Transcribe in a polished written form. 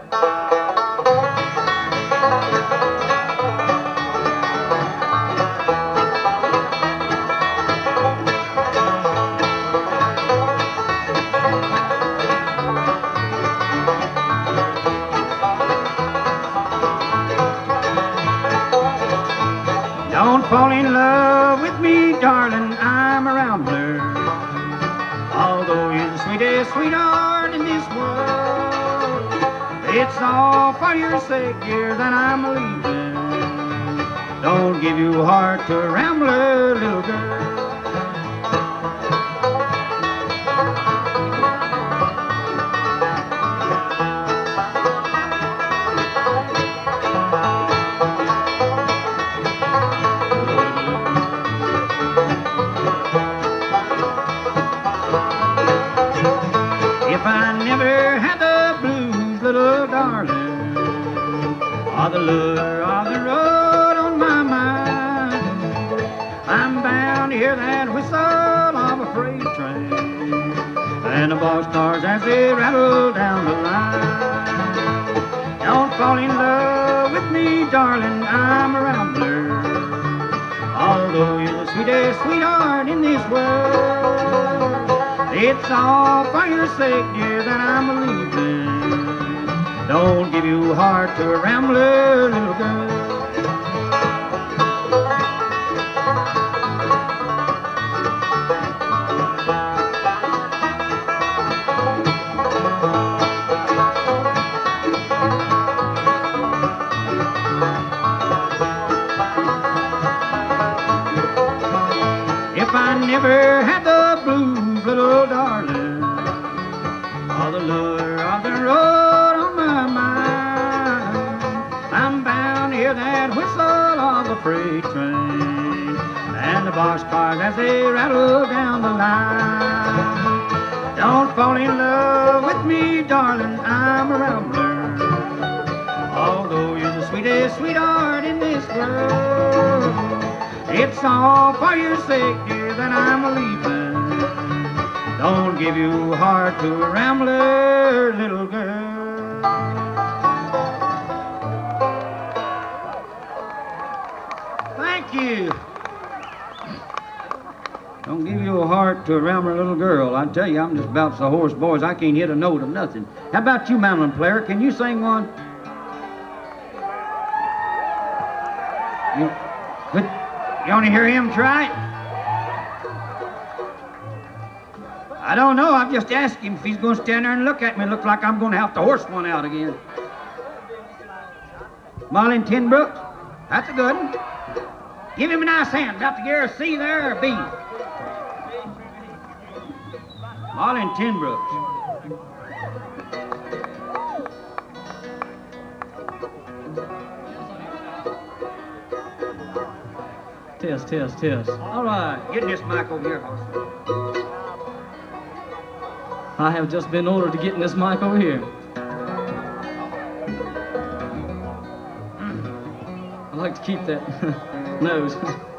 Don't fall in love with me, darling, I'm a rambler. Although you're the sweetest sweetheart in this world, it's all for your sake, dear, that I'm leaving. Don't give your heart to a rambler, little girl. If I never had the blues, little darling, or the lure of the road on my mind, I'm bound to hear that whistle of a freight train and the boxcars as they rattle down the line. Don't fall in love with me, darling, I'm a rambler. Although you're the sweetest sweetheart in this world, it's all for your sake, dear, that I'm leaving. Don't give your heart to a rambler, little girl. If I never had the blues, little darling, or the lure of the road on my mind, I'm bound to hear that whistle of the freight train and the boxcars as they rattle down the line. Don't fall in love with me, darling, I'm a rambler. Although you're the sweetest sweetheart in this world, it's all for your sake, dear, that I'm leaving. Don't give your heart to a rambler, little girl. Thank you. Don't give your heart to a rambler, little girl. I tell you, I'm just about so hoarse, boys, I can't hit a note of nothing. How about you, mandolin player? Can you sing one? You want to hear him try it? I don't know. I've just asked him if he's going to stand there and look at me. It looks like I'm going to have to horse one out again. Marlin Ten Brooks? That's a good one. Give him a nice hand. Got to get a C there or a B? Marlin Ten Brooks. Test, test, test. All right. Get this mic over here, Hoss. I have just been ordered to get in this mic over here. I like to keep that nose.